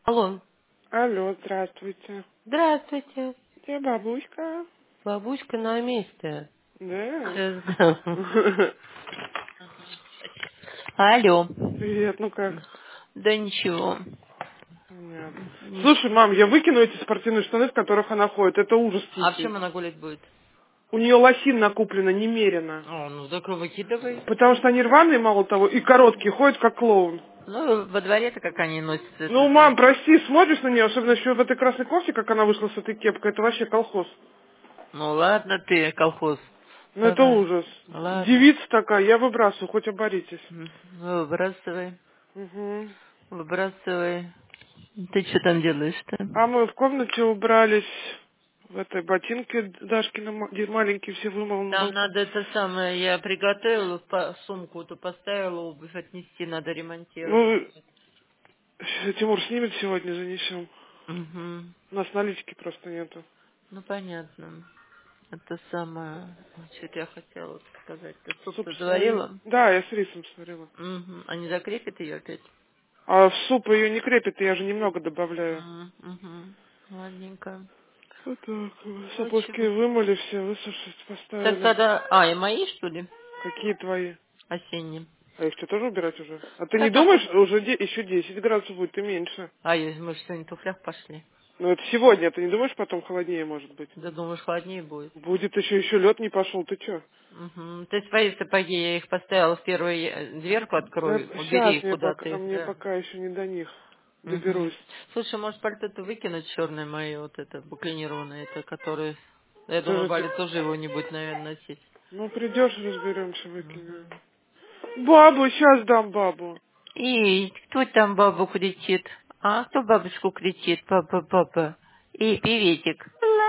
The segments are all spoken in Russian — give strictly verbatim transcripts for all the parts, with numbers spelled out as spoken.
Алло. Алло, здравствуйте. Здравствуйте. Где бабушка? Бабушка на месте. Да. Сейчас дам. Алло. Привет, ну как? Да ничего. Понятно. Слушай, Ничего. мам, я выкину эти спортивные штаны, в которых она ходит. Это ужас А в тихий. чем она гулять будет? У нее лосин накуплено немерено. О, ну так выкидывай. Потому что они рваные, мало того, и короткие, ходят как клоун. Ну, во дворе-то как они носятся, это Ну, все. мам, прости, смотришь на нее, особенно еще в этой красной кофте, как она вышла с этой кепкой, это вообще колхоз. Ну ладно ты, колхоз. Ну, это Давай. ужас. Ладно. Девица такая, я выбрасываю, хоть оборитесь. М, Ну, выбрасывай. Угу. Выбрасывай. Ты что там делаешь-то? А мы в комнате убрались, в этой ботинке Дашкина ма- где маленькие все вымыл на Там балкон. надо это самое, я приготовила, по- сумку-то поставила, обувь отнести, надо ремонтировать. Ну, э, Тимур снимет сегодня, занесем. Угу. У нас налички просто нету. Ну, понятно. Это самое... Что-то я хотела сказать. Ты Суп суп-то сварил. заварила? Да, я с рисом сварила. Угу. А не закрепит ее опять? А в суп ее не крепит, я же немного добавляю. Угу. Ладненько. Вот так. Ну, Сапожки чего? вымыли все, высушить Так поставили. тогда... А, и мои, что ли? Какие твои? Осенние. А их что, тоже убирать уже? А ты не Так, а думаешь, куда? уже де- еще десять градусов будет и меньше? А, я- мы же сегодня в туфлях пошли. Ну это сегодня, а ты не думаешь, потом холоднее может быть? Да думаешь, холоднее будет? Будет еще, еще лед не пошел, ты че? Угу. Ты свои сапоги, я их поставила в первую э, дверку, Да, открою, убери сейчас их мне куда пока, ты, мне да. пока еще не до них Угу. доберусь. Слушай, может пальто-то выкинуть черное мое, вот это, буклинированное, это, которое... Я думаю, Тоже ты... Валя тоже его не будет, наверное, носить. Ну придешь, разберемся, выкинем. Мгм. Бабу, сейчас дам бабу. И кто там бабу кричит? А кто бабушку кричит? Папа, папа. И приветик.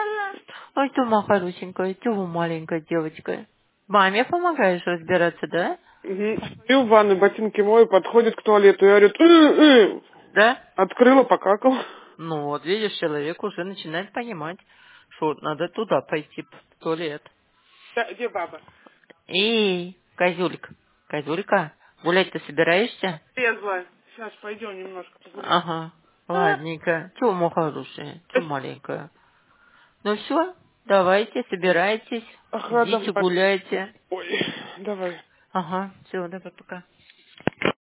Ой, ты моя хорошенькая, ты маленькая девочка. Маме помогаешь разбираться, да? Угу. Стою в ванной, ботинки мою, подходит к туалету. Я говорю, «Э-э». Да? Открыла, покакал. Ну вот, видишь, человек уже начинает понимать, что вот надо туда пойти, в туалет. Да, где баба? Эй, козюлька, козюлька, гулять ты собираешься? Трезвая. Сейчас пойдем немножко погуляем. Ага, А, ладненько. Чего, моя хорошая, чего маленькая? Ну все, давайте, собирайтесь, ага, идите давай. гуляйте. Ой, давай. Ага, все, давай, пока.